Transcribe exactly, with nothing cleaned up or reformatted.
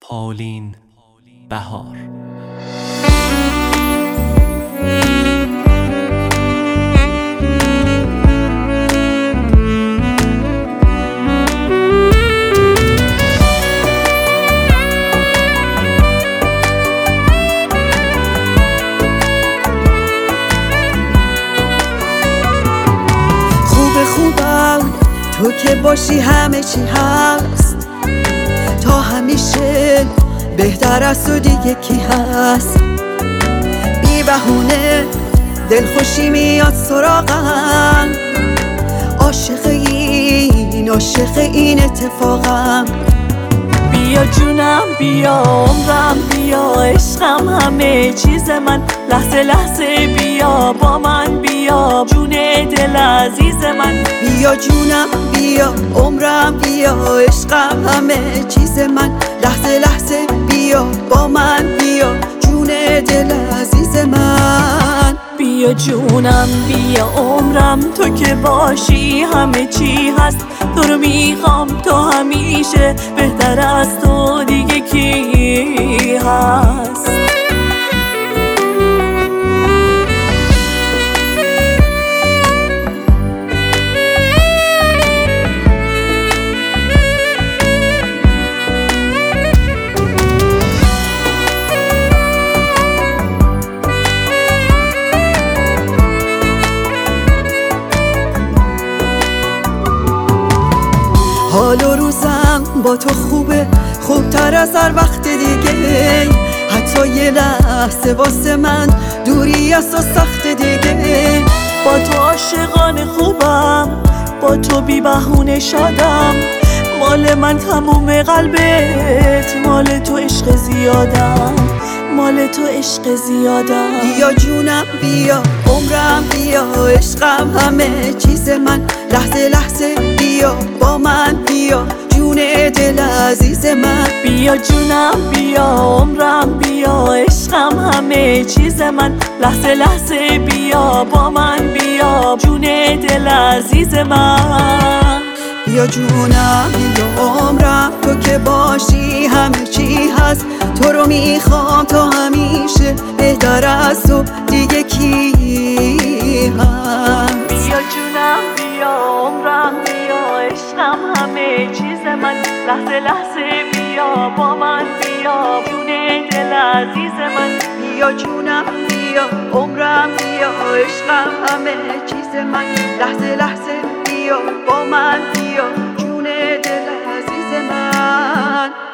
پالین بهار. خوب خوبم تو که باشی همه چی هست، تا همیشه بهتر از تو دیگه کی هست؟ بی بهونه دلخوشی میاد سراغم، عاشق این عاشق این اتفاقم. بیا جونم بیا عمرم بیا عشقم همه چیز من، لحظه لحظه بیا با من بیا جون دل عزیز من. بیا جونم بیا عمرم بیا عشقم همه چیز من، لحظه لحظه بیا با من بیا جون دل عزیز من. بیا جونم بیا عمرم تو که باشی همه چی هست، تو رو میخوام تو همیشه بهتر از تو دیگه کی هست؟ حال و روزم با تو خوبه، خوبتر از هر وقت دیگه، حتی یه لحظه واسه من دوری از تو سخت دیگه. با تو عاشقانه خوبم، با تو بی بهونه شادم، مال من تموم قلبت، مال تو عشق زیادم، مال تو عشق زیادم. بیا جونم بیا عمرم بیا عشقم همه چیز من، لحظه لحظه بیا با من بیا جون دل عزیز من. بیا جونم بیا عمرم بیا عشقم همه چیز من، لحظه لحظه بیا با من بیا جون دل عزیز من. بیا جونم بیا عمرم تو که باشی همه چی هست، تو رو میخوام تا همیشه بهتر از تو دیگه کی هست؟ بیا جونم بیا عمرم بیا عشقم همه چیز من، لحظه لحظه بیا با من بیا جون دل عزیز من. بیا جونم بیا عمرم بیا عشقم همه چیز من، لحظه لحظه بیا با من بیا جون دل عزیز من.